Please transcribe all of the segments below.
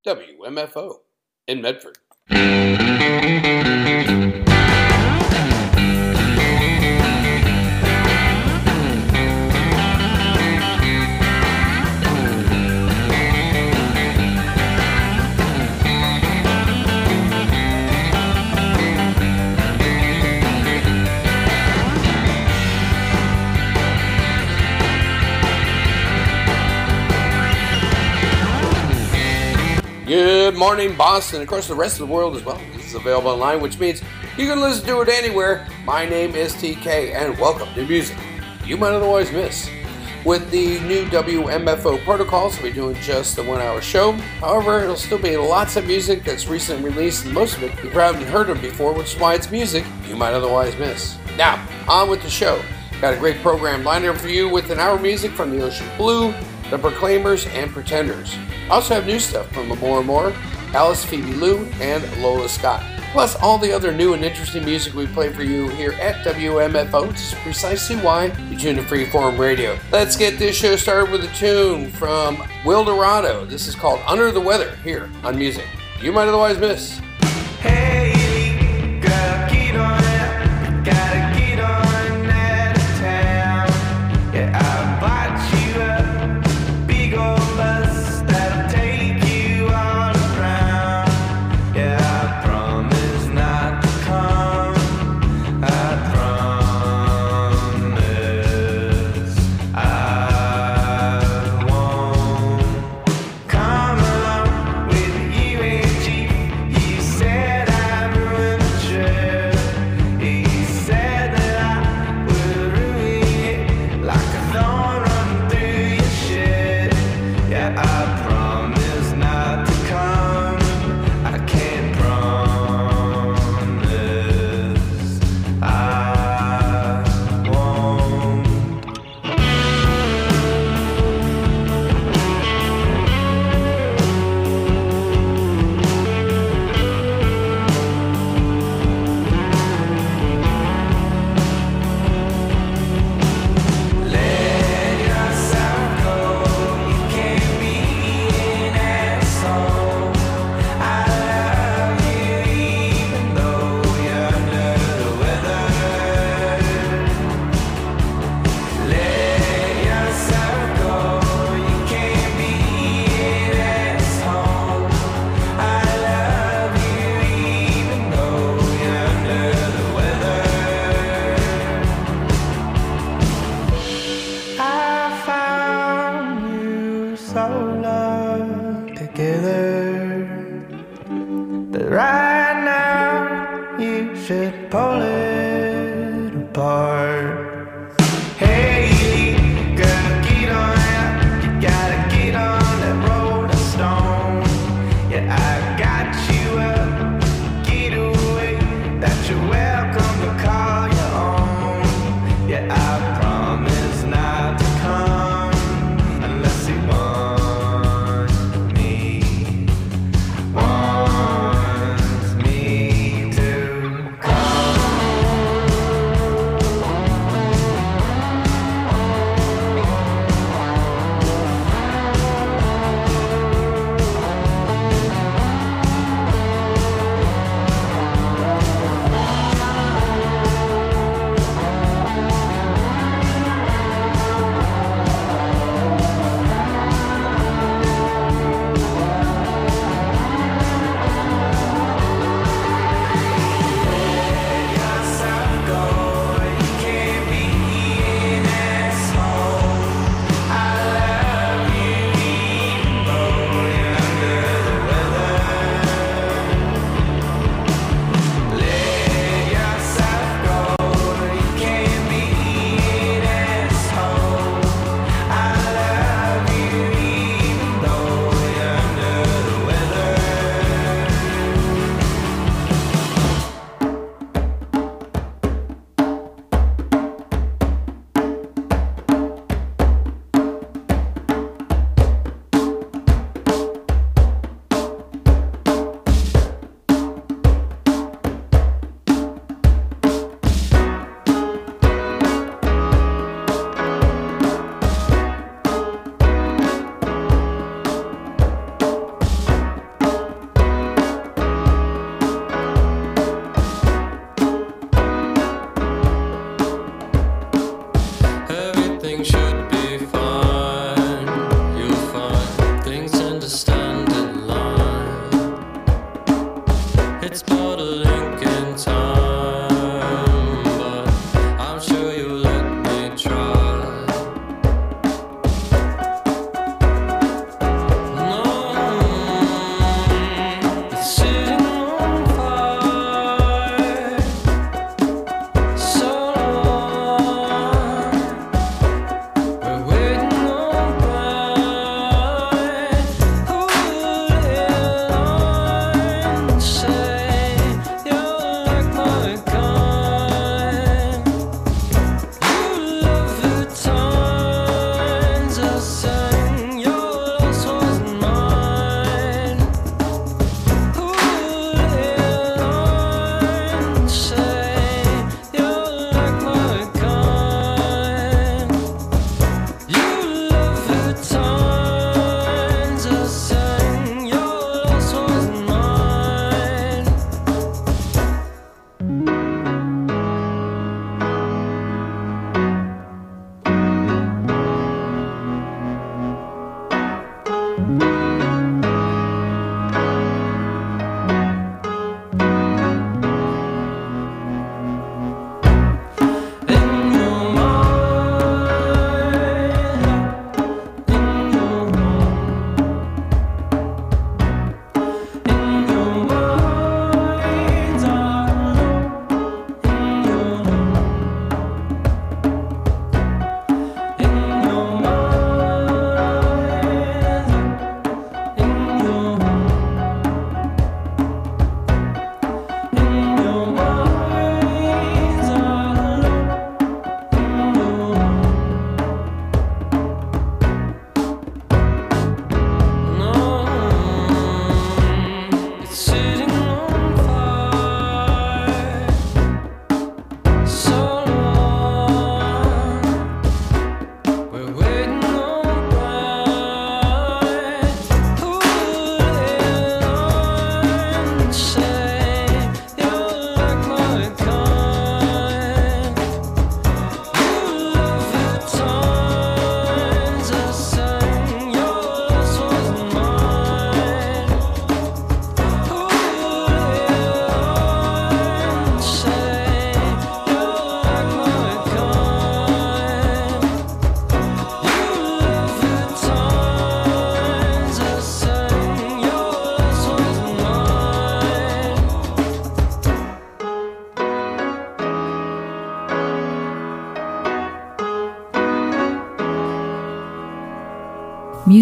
WMFO in Medford. Good morning, Boston, and of course the rest of the world as well. This is available online, which means you can listen to it anywhere. My name is TK, and welcome to music you might otherwise miss. With the new WMFO protocols, we'll be doing just the 1 hour show. However, it'll still be lots of music that's recently released, and most of it you probably haven't heard of before, which is why it's music you might otherwise miss. Now, on with the show. Got a great program lined up for you with an hour of music from the Ocean Blue, The Proclaimers, and Pretenders. I also have new stuff from More and More, Alice, Phoebe Lou, and Lola Scott. Plus all the other new and interesting music we play for you here at WMFO, which is precisely why you tune to Freeform Radio. Let's get this show started with a tune from Will Dorado. This is called Under the Weather here on Music You Might Otherwise Miss. Hey, girl, get on it. Gotta get on out of town. Yeah, I bought you a big old bus that'll take you all around. Yeah, I promise not to come. I promise I won't come along with you, ain't you? You said I'd ruin the trip. You said that I would ruin it like a thorn running through your shit. Yeah, I promise not to come. I can't promise I won't. Let yourself go. You can't be an asshole. I love you even though you're under the weather. Let yourself go. You can't be an asshole. I love you even though you're under the weather. I found you so long together, but right now you should pull it apart. Hey, girl, get on out. You gotta get on that Rolling Stone. Yeah, I got you a getaway that you're welcome to call your own. Yeah, I promise not to come unless you wants me to come.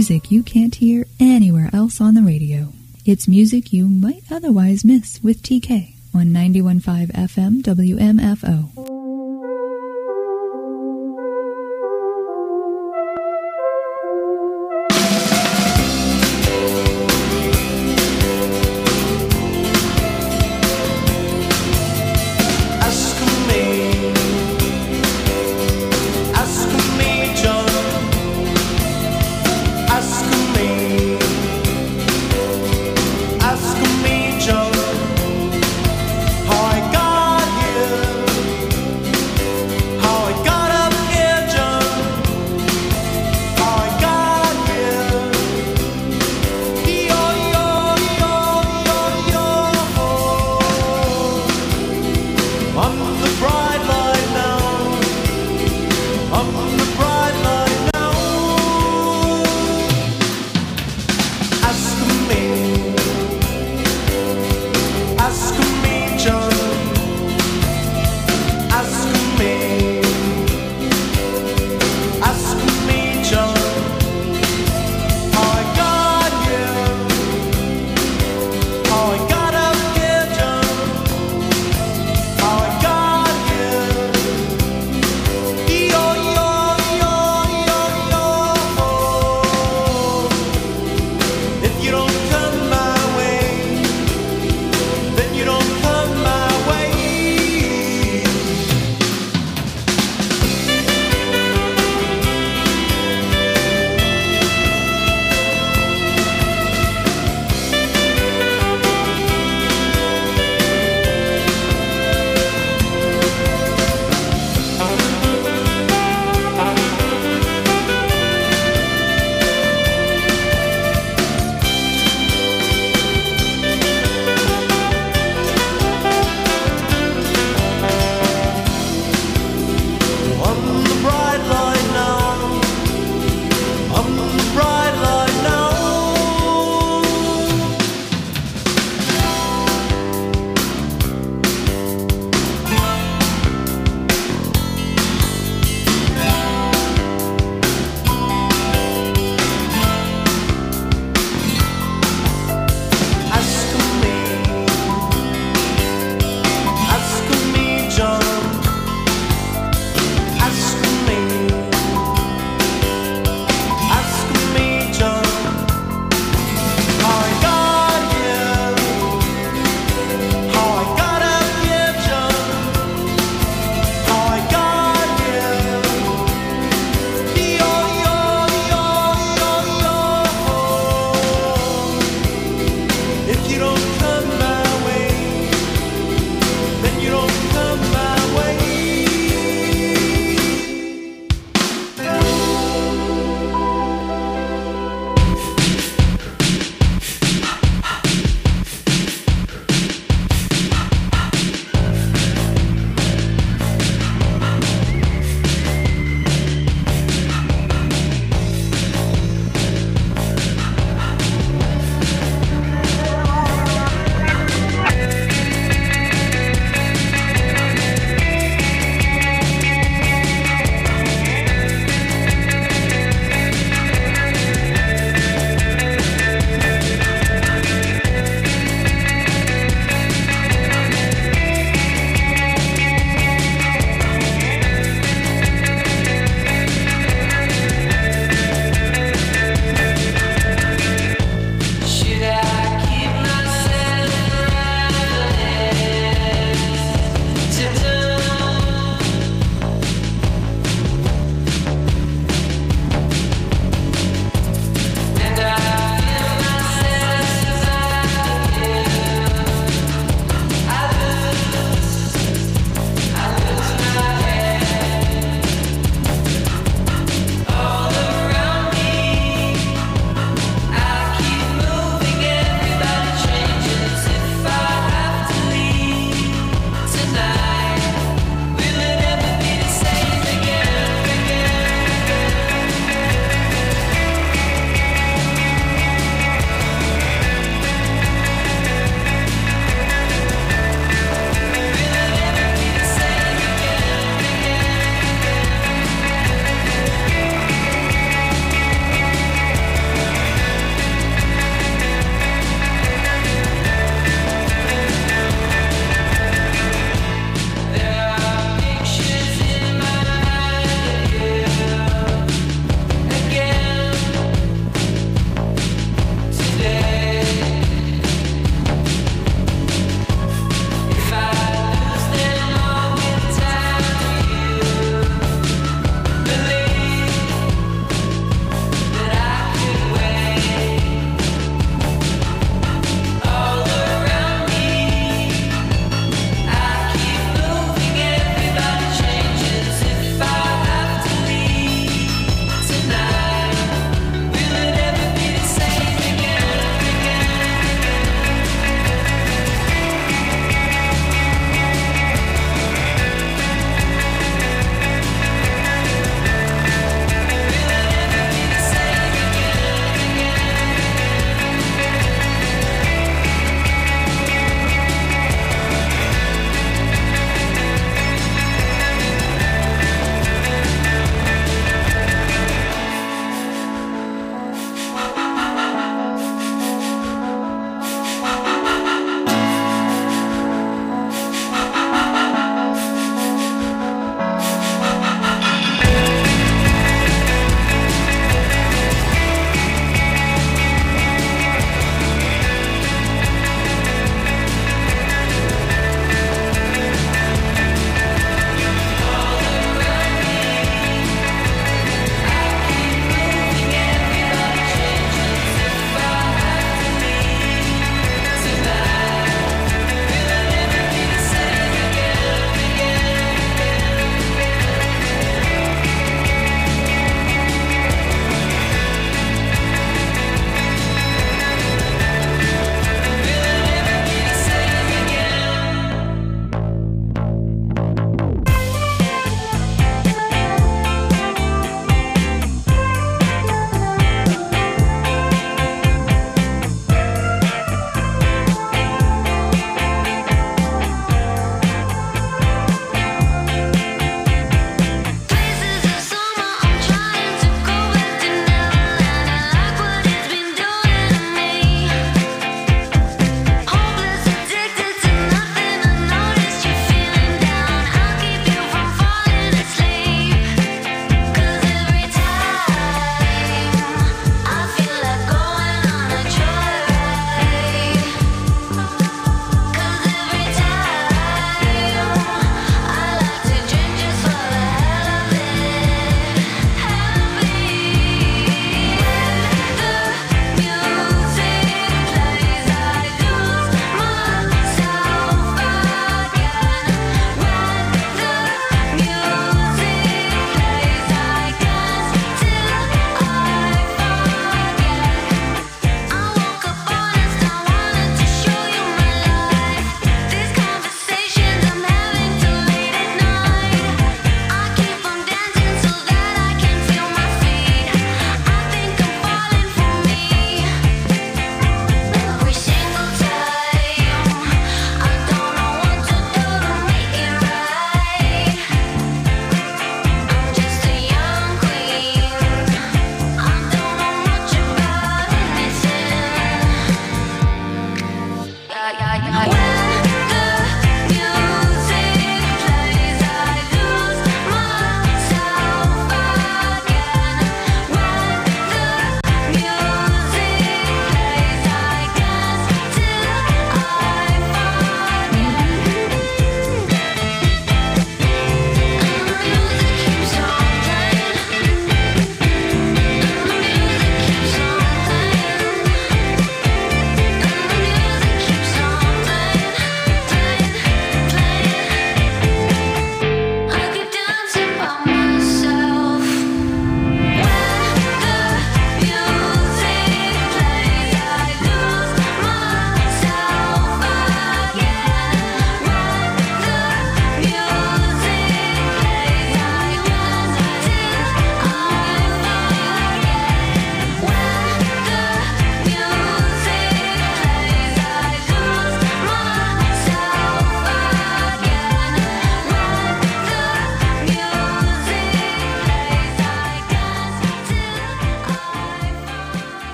music you can't hear anywhere else on the radio. It's music you might otherwise miss with TK on 91.5 FM WMFO. Ask me, John, how I got here.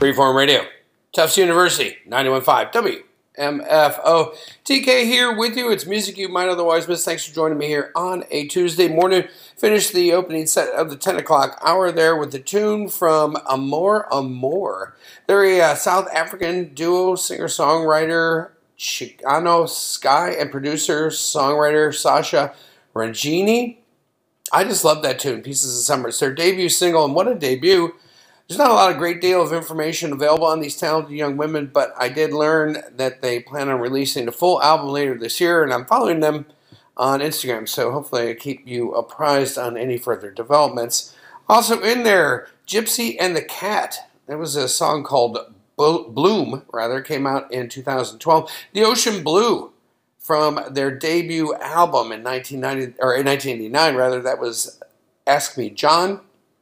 Freeform Radio, Tufts University, 91.5 WMFO. TK here with you. It's music you might otherwise miss. Thanks for joining me here on a Tuesday morning. Finished the opening set of the 10 o'clock hour there with the tune from Amor Amor. They're a South African duo, singer-songwriter Chicano Sky and producer-songwriter Sasha Rangini. I just love that tune, Pieces of Summer. It's their debut single, and what a debut. There's not a lot of great deal of information available on these talented young women, but I did learn that they plan on releasing a full album later this year, and I'm following them on Instagram, so hopefully I keep you apprised on any further developments. Also in there, Gypsy and the Cat. There was a song called Bloom, came out in 2012. The Ocean Blue from their debut album in 1989, that was Ask Me John.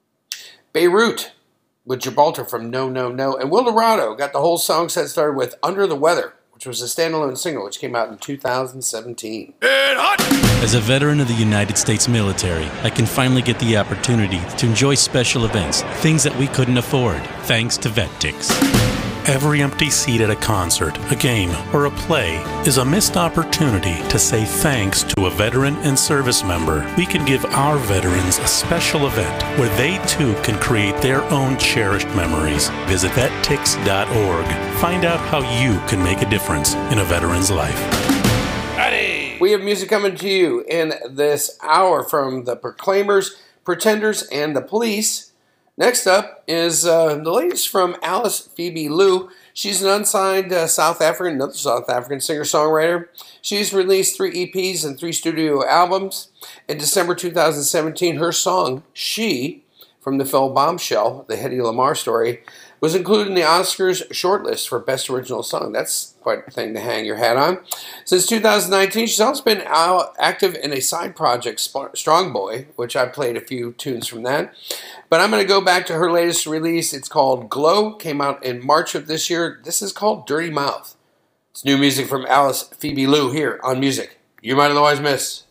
Beirut with Gibraltar from No No No, and Wildorado got the whole song set started with Under the Weather, which was a standalone single which came out in 2017. As a veteran of the United States military, I can finally get the opportunity to enjoy special events, things that we couldn't afford, thanks to VetTix. Every empty seat at a concert, a game, or a play is a missed opportunity to say thanks to a veteran and service member. We can give our veterans a special event where they too can create their own cherished memories. Visit vettix.org. Find out how you can make a difference in a veteran's life. We have music coming to you in this hour from the Proclaimers, Pretenders, and the Police. Next up is the latest from Alice Phoebe Lou. She's an unsigned another South African singer-songwriter. She's released 3 EPs and 3 studio albums. In December 2017, her song, She, from the film Bombshell, the Hedy Lamarr story, was included in the Oscars shortlist for Best Original Song. That's quite a thing to hang your hat on. Since 2019, she's also been active in a side project, Strong Boy, which I played a few tunes from that. But I'm going to go back to her latest release. It's called Glow, came out in March of this year. This is called Dirty Mouth. It's new music from Alice Phoebe Lou here on Music You Might Otherwise Miss.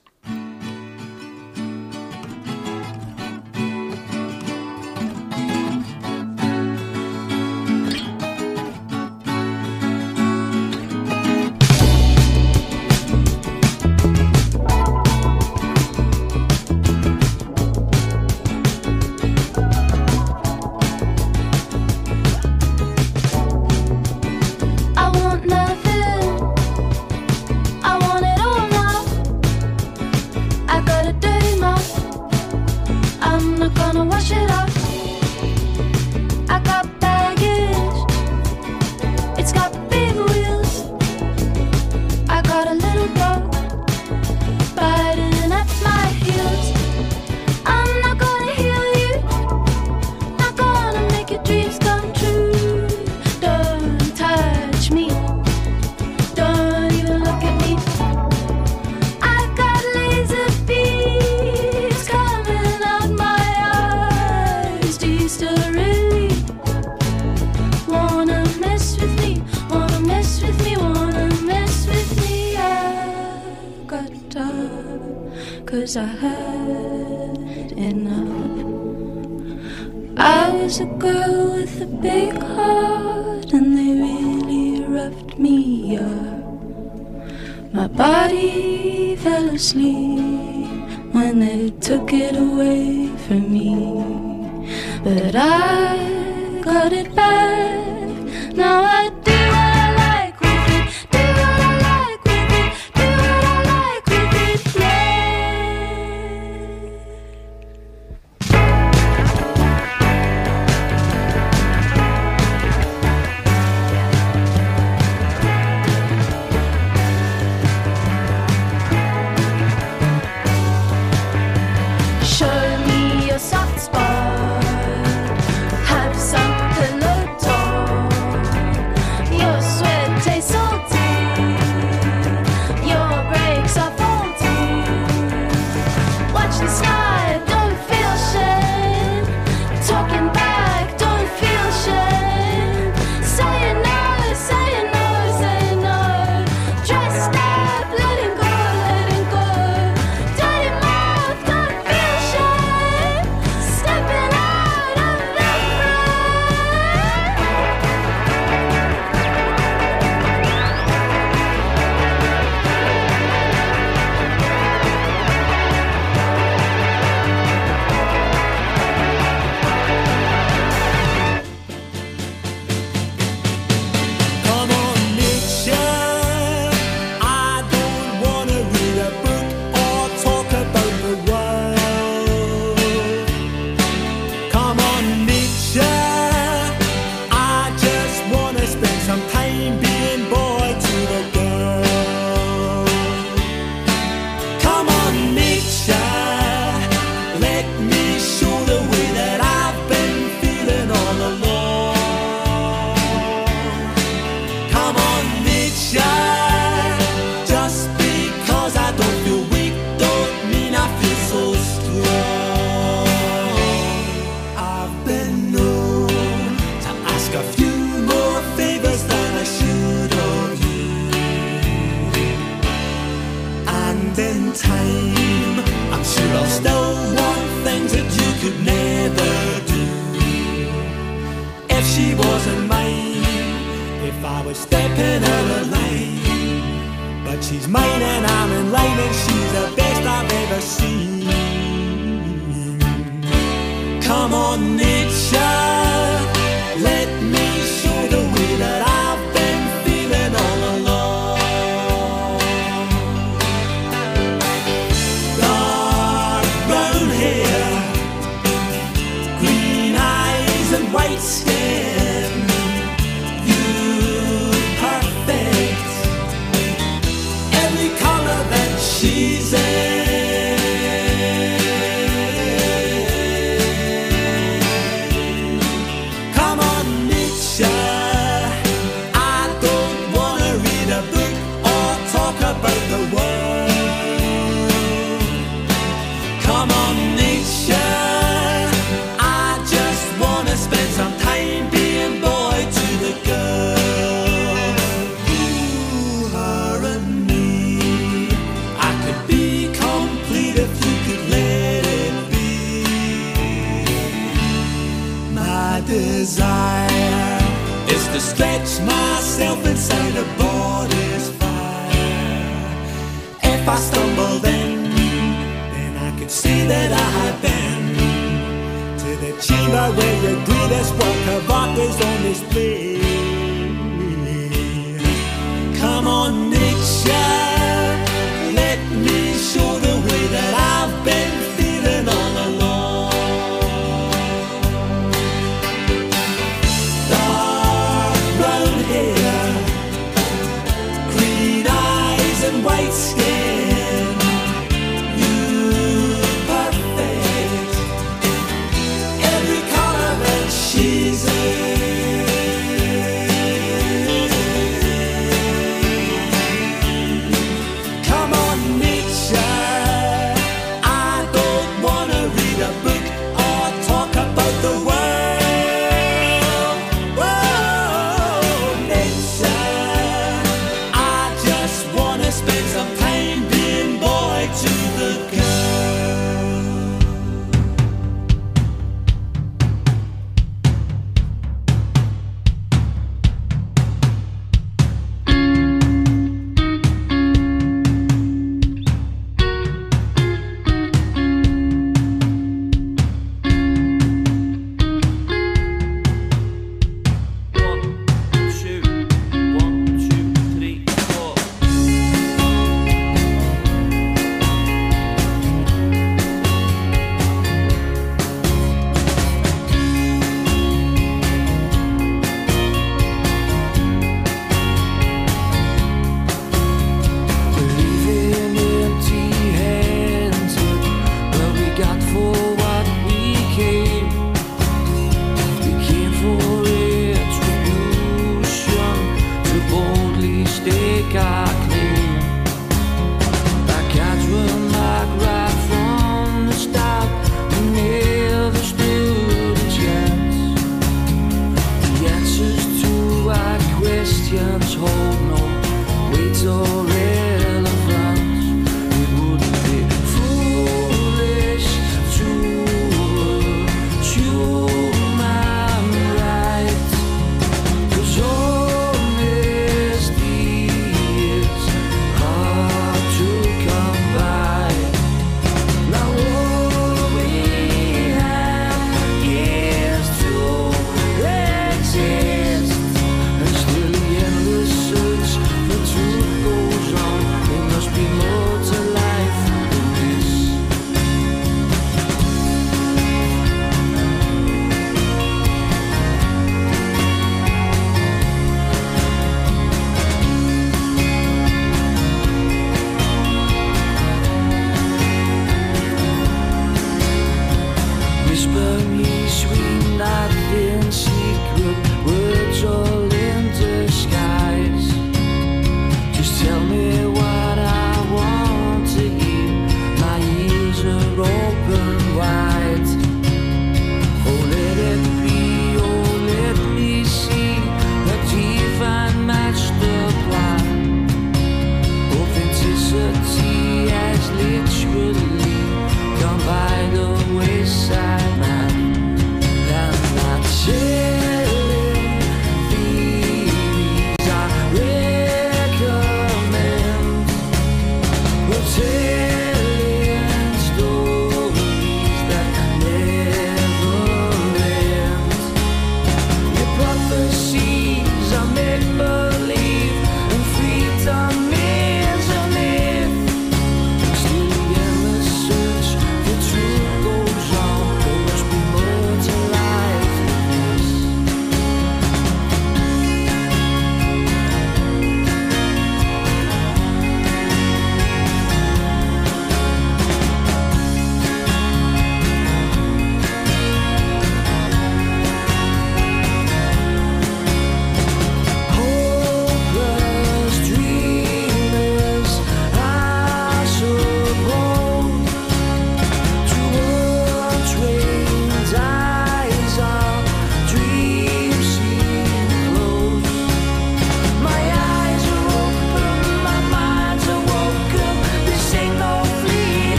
I had enough. I was a girl with a big heart, and they really roughed me up. My body fell asleep when they took it away from me, but I got it back. Now I do what I like with it, do what I like with it, do what I like with it, yeah. Show me your soft spot, have some pillow talk. I was stepping out of line, but she's mine and I'm in line, and she's the best I've ever seen. Come on, nature, let me show the way that I've been feeling all along. Dark brown hair, green eyes and white skin, you perfect, every color that she's in. Desire is to stretch myself inside a body's fire. If I stumble then I could see that I have been to the chamber where your greatest work of art is on display. Come on, nature, let me show the way that I've been feeling all along. White skin, you perfect, every color that she's in. Come on, nature, I don't wanna read a book or talk about the world. Whoa, nature, I just wanna spend some time being boy to the girl.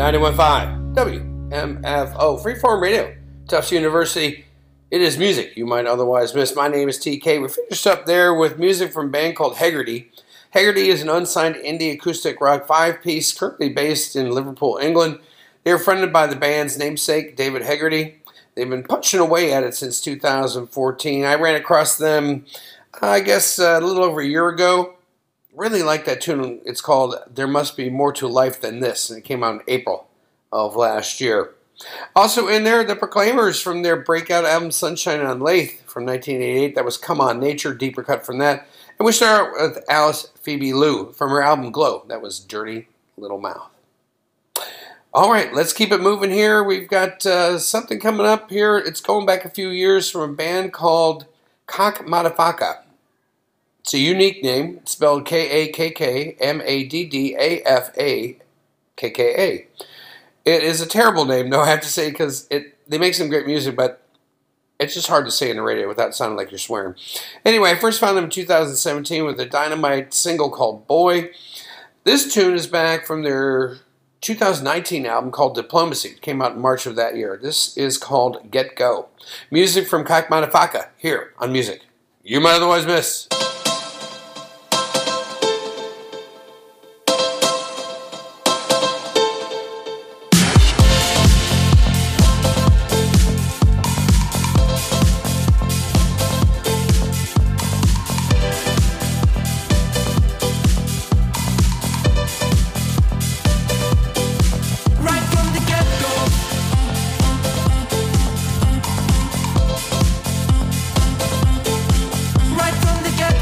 91.5 WMFO Freeform Radio, Tufts University. It is music you might otherwise miss. My name is TK. We finished up there with music from a band called Hegarty. Hegarty is an unsigned indie acoustic rock five-piece currently based in Liverpool, England. They are funded by the band's namesake, David Hegarty. They've been punching away at it since 2014. I ran across them, I guess, a little over a year ago. Really like that tune. It's called There Must Be More to Life Than This, and it came out in April of last year. Also in there, the Proclaimers from their breakout album Sunshine on Lathe from 1988. That was Come On Nature, deeper cut from that. And we start with Alice Phoebe Lou from her album Glow. That was Dirty Little Mouth. All right, let's keep it moving here. We've got something coming up here. It's going back a few years from a band called Kakk Maddafaca. It's a unique name. It's spelled K-A-K-K-M-A-D-D-A-F-A-K-K-A. It is a terrible name, though, I have to say, because they make some great music, but it's just hard to say on the radio without sounding like you're swearing. Anyway, I first found them in 2017 with a Dynamite single called Boy. This tune is back from their 2019 album called Diplomacy. It came out in March of that year. This is called Get Go. Music from Kakk Maddafaca here on Music You Might Otherwise Miss. Right from the get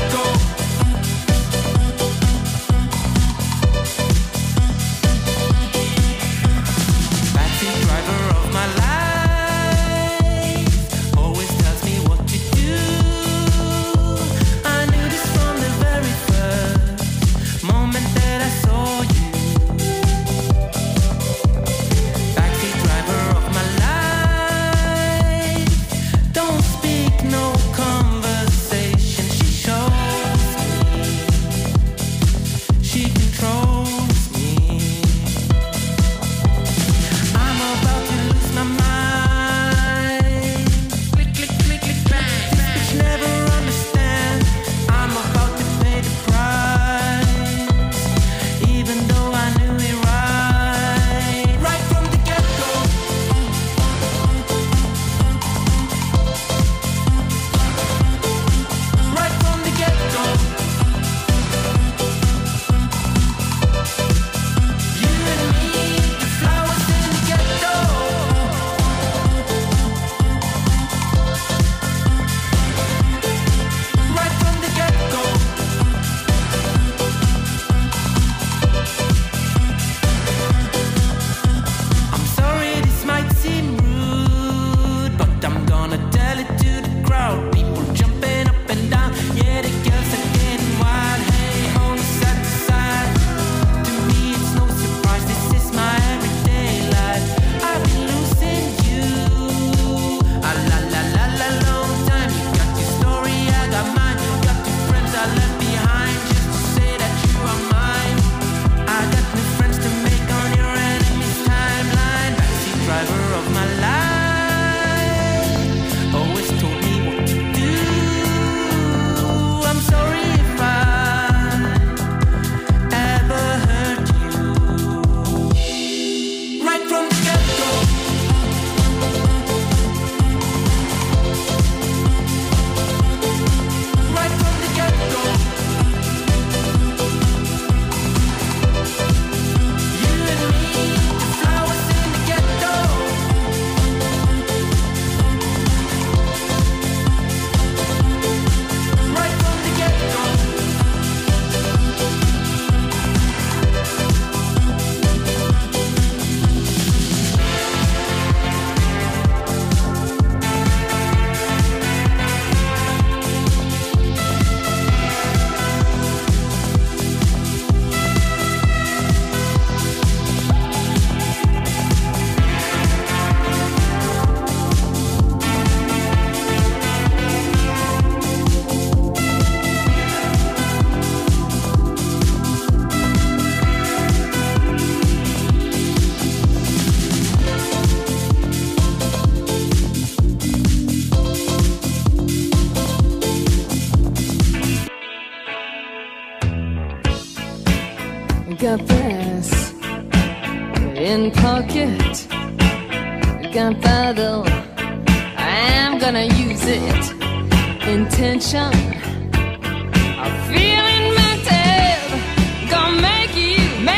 Got this in pocket, got bottle, I'm gonna use it. Intention of feeling mental, gonna make you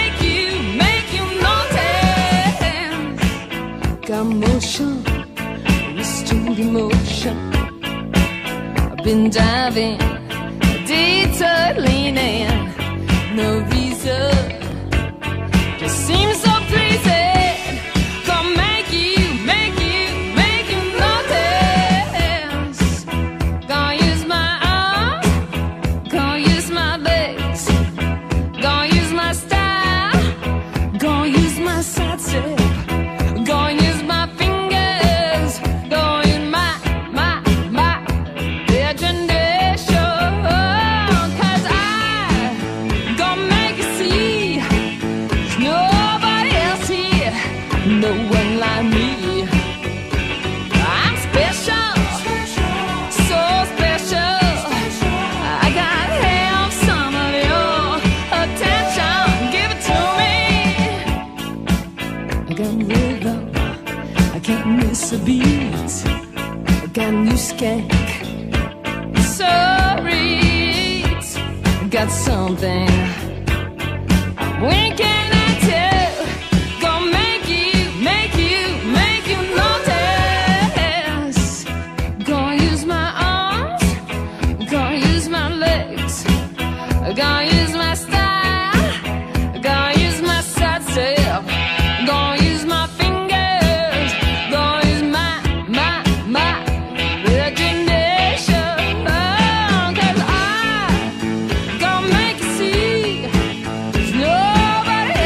notice. Got motion, restored emotion. I've been diving, detour leaning, no reason, just seems so pleasing. Gonna make you notice. Gonna use my arms, gonna use my legs, gonna use my style, gonna use my side step, gonna use my fingers, gonna use my imagination. 'Cause I gonna make you see, there's nobody else here, no one like me. I'm special, so special. I gotta have some of your attention. Give it to me. I got rhythm, I can't miss a beat. I got a new skank, so reach. I got something I'm winking at you. Gonna make you notice. Gonna use my arms, gonna use my legs, gonna use my style, gonna use my side step, gonna use my fingers, gonna use my imagination. 'Cause I gonna make you see, there's nobody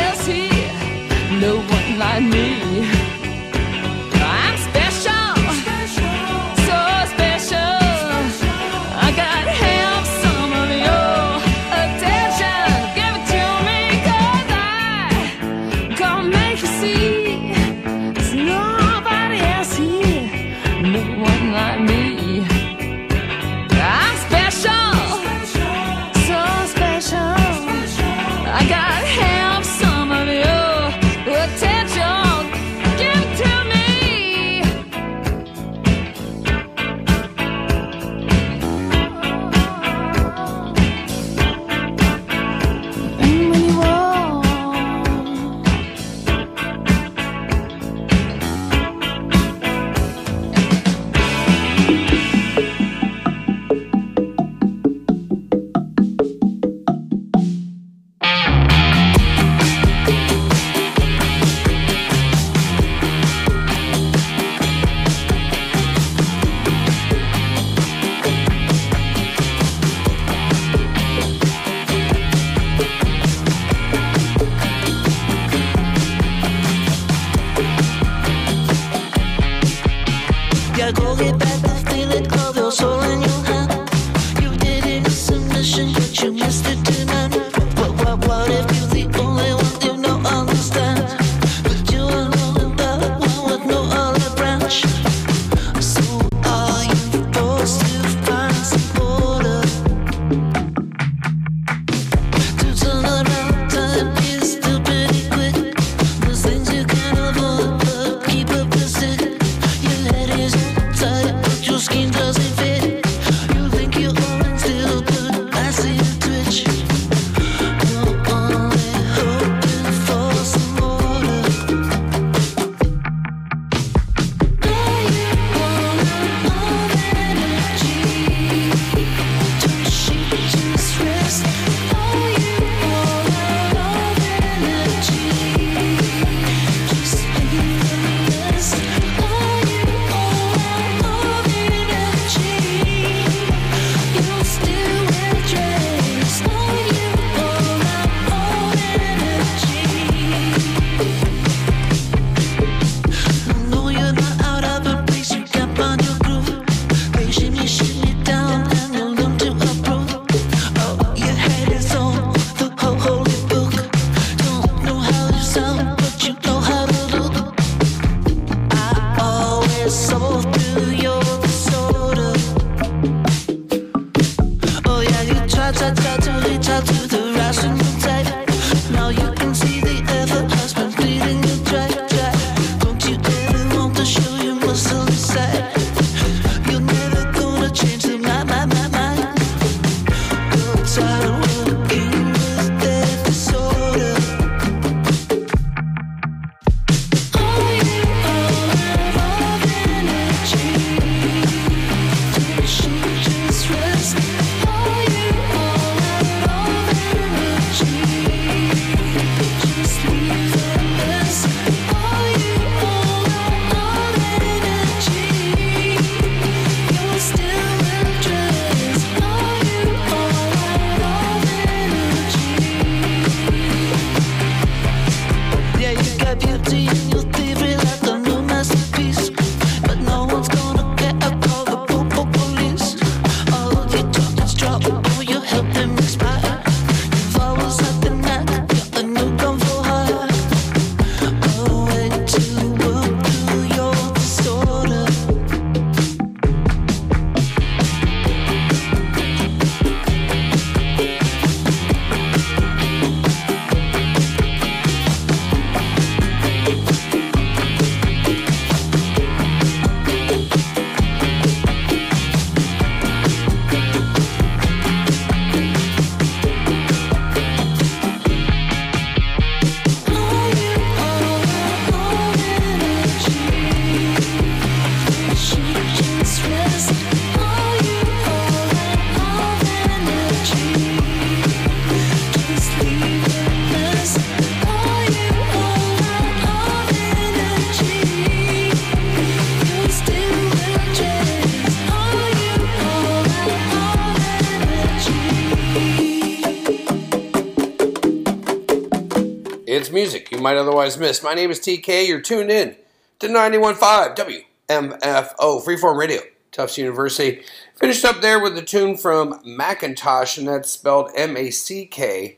It's music you might otherwise miss. My name is TK. You're tuned in to 91.5 WMFO Freeform Radio, Tufts University. Finished up there with the tune from Macintosh, and that's spelled Mackintosh.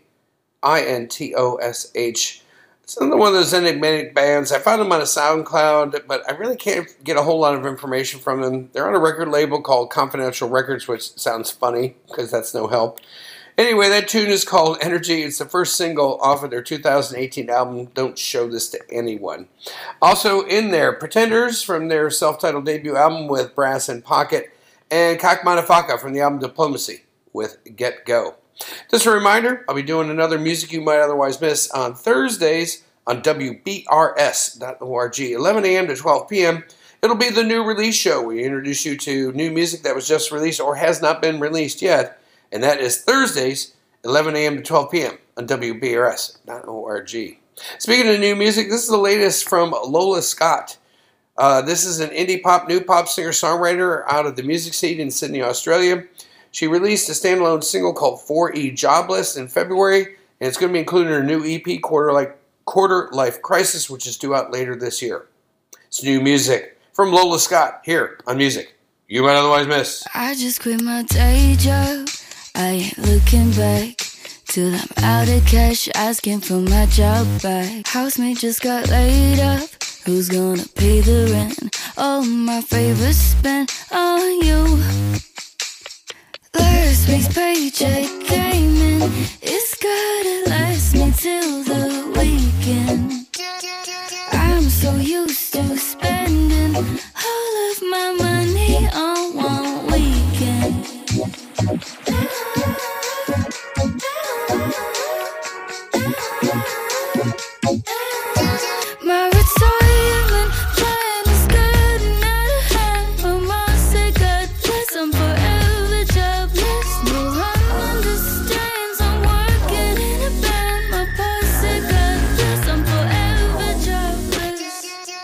It's another one of those enigmatic bands. I found them on a SoundCloud, but I really can't get a whole lot of information from them. They're on a record label called Confidential Records, which sounds funny because that's no help. Anyway, that tune is called Energy. It's the first single off of their 2018 album, Don't Show This to Anyone. Also in there, Pretenders from their self-titled debut album with Brass in Pocket, and Kakmanafaka from the album Diplomacy with Get Go. Just a reminder, I'll be doing another Music You Might Otherwise Miss on Thursdays on WBRS.org, 11 a.m. to 12 p.m. It'll be the new release show. We introduce you to new music that was just released or has not been released yet. And that is Thursdays, 11 a.m. to 12 p.m. on WBRS.org. Speaking of new music, this is the latest from Lola Scott. This is an indie pop, new pop singer-songwriter out of the music scene in Sydney, Australia. She released a standalone single called 4E Jobless in February, and it's going to be included in her new EP, Quarter Life Crisis, which is due out later this year. It's new music from Lola Scott here on Music You Might Otherwise Miss. I just quit my day job. I ain't looking back till I'm out of cash, asking for my job back. Housemate just got laid up. Who's gonna pay the rent? Oh, my favorites spent on you. Last week's paycheck came in. It's gotta last me till the weekend. I'm so used to spending all of my money on one weekend. My retirement plan is good and out of hand. My mom said God bless, I'm forever jobless. No one understands I'm working in a band. My boss said God bless, I'm forever jobless.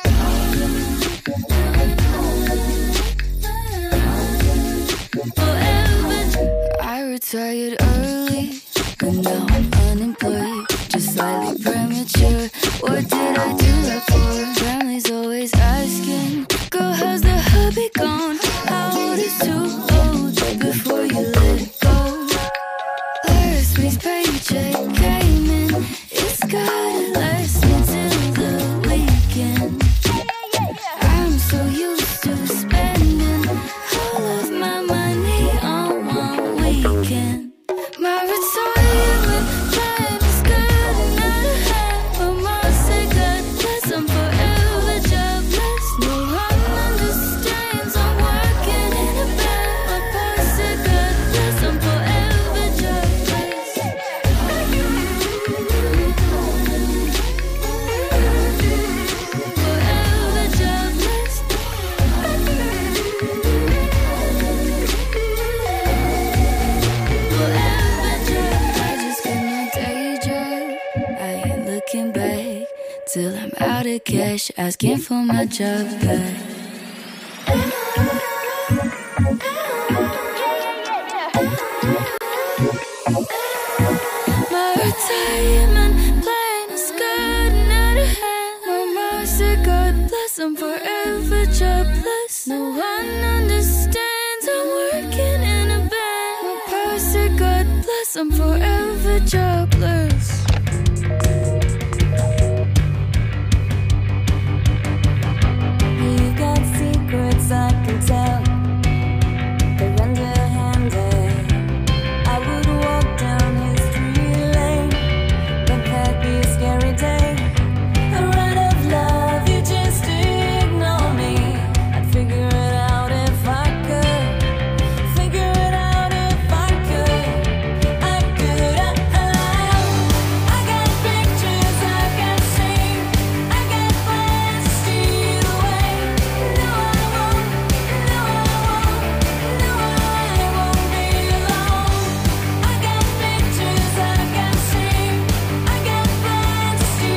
I retired early, and now I'm unemployed. Just slightly premature. What did I do that for? Family's always asking, girl, how's the hubby gone? How old is too old before you let it go? Last week's paycheck came in. It's gotta last me till the weekend. I'm so used to spending all of my money on one weekend. My retirement plan is good and out of hand. My mom said God bless, I'm forever jobless. No one understands I'm working in a band. My boss said God bless, I'm forever jobless. Forever jobless. I just quit my day job. I ain't looking back till I'm out of cash, asking for my job back. My retirement plan is good and out of hand. My mom said God bless, I'm forever jobless. No one understands I'm working in a band. My boss said God bless, I'm forever jobless. You got secrets I can tell. They're underhanded. I would walk down history lane, but that'd be a scary day. I run of love, you just ignore me. I'd figure it out if I could. Figure it out if I could. I could. I got pictures I can see. I got plans to steal away. No, I won't. No, I won't. No, I won't be alone. I got pictures I can see. I got plans to steal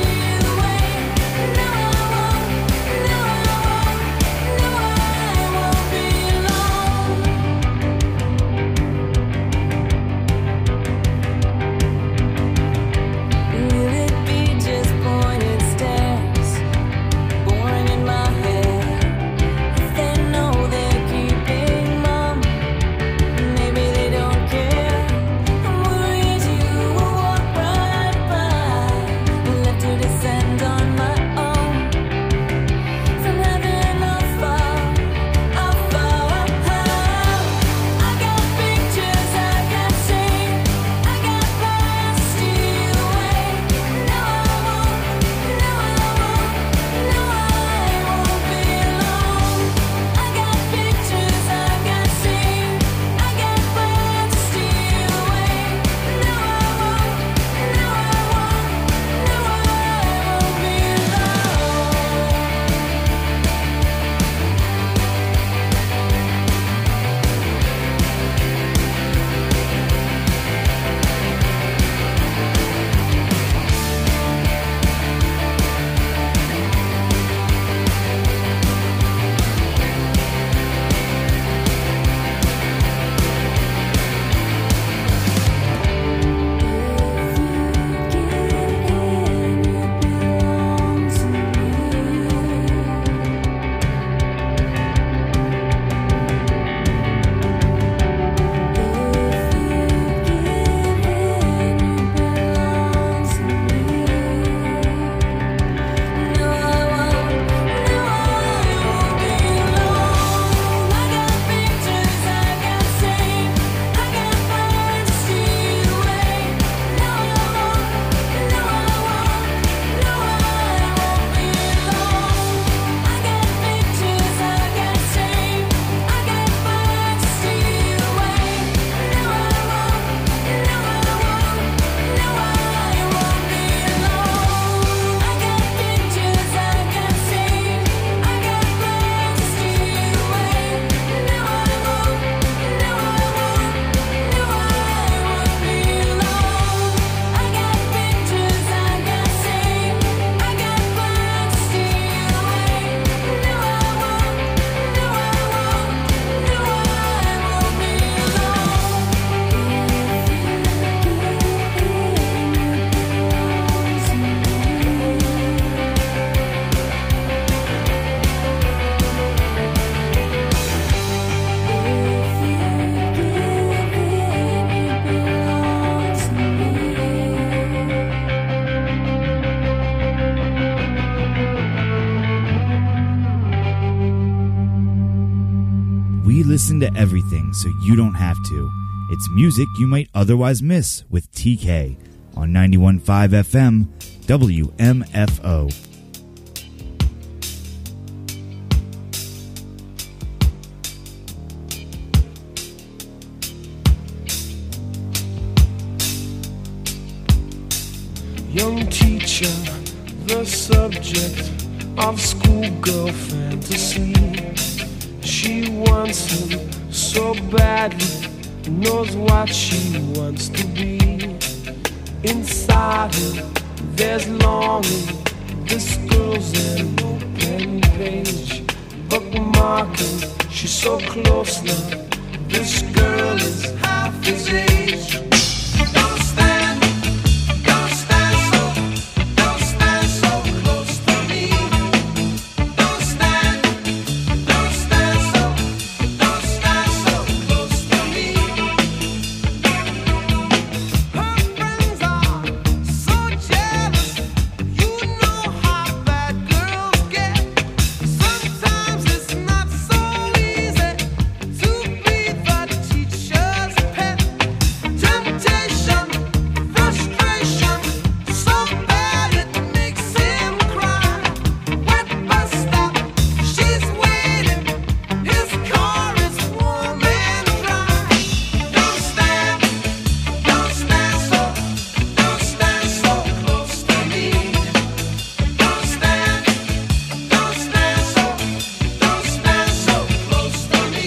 listen to everything so you don't have to. It's music you might otherwise miss with TK on 91.5 FM WMFO. Young teacher, the subject of schoolgirl fantasy. She wants him so badly, knows what she wants to be. Inside her, there's longing. This girl's an open page, bookmarking. She's so close now. This girl is half his age. Don't stand so close to me. Don't stand so close to me. Her friends are so jealous. You know how bad girls get. Sometimes it's not so easy to be the teacher's pet. Temptation, frustration, so bad it makes him cry. Wet bus stop, she's waiting. His car is warm and dry. Don't stand so close to me. Don't stand so close to me.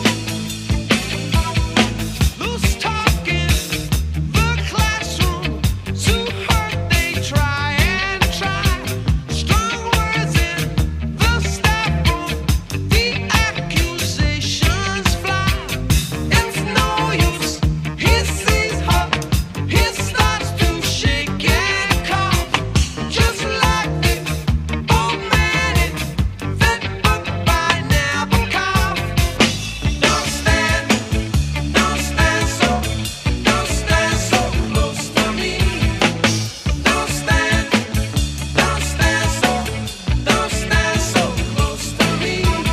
Loose talk in the classroom, too hurt they try and try. Strong words in the staff room, the accusations fly. It's no use, he sees her, he starts to shake and cough. Just like the old man in that book by Nabokov. Don't stand so close to me. Don't stand so close to me.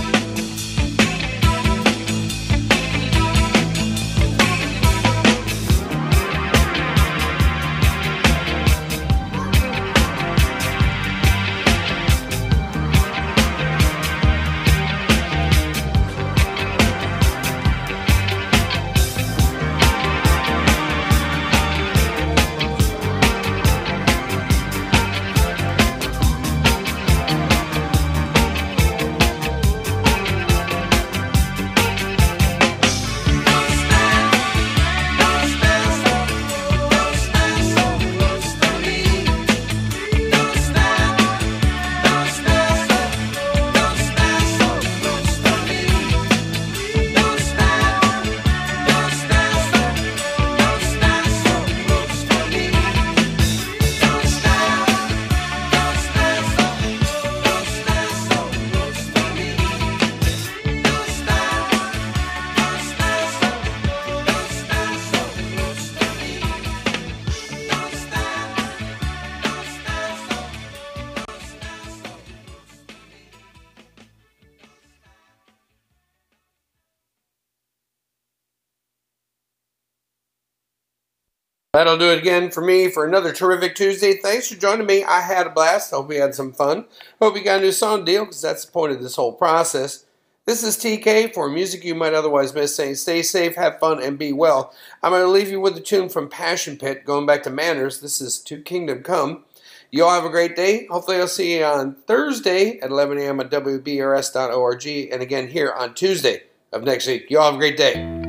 That'll do it again for me for another terrific Tuesday. Thanks for joining me. I had a blast. Hope you had some fun. Hope you got a new song deal, because that's the point of this whole process. This is TK for music you might otherwise miss, saying stay safe, have fun, and be well. I'm going to leave you with a tune from Passion Pit, going back to Manners. This is To Kingdom Come. You all have a great day. Hopefully I'll see you on Thursday at 11 a.m. at WBRS.org, and again here on Tuesday of next week. You all have a great day.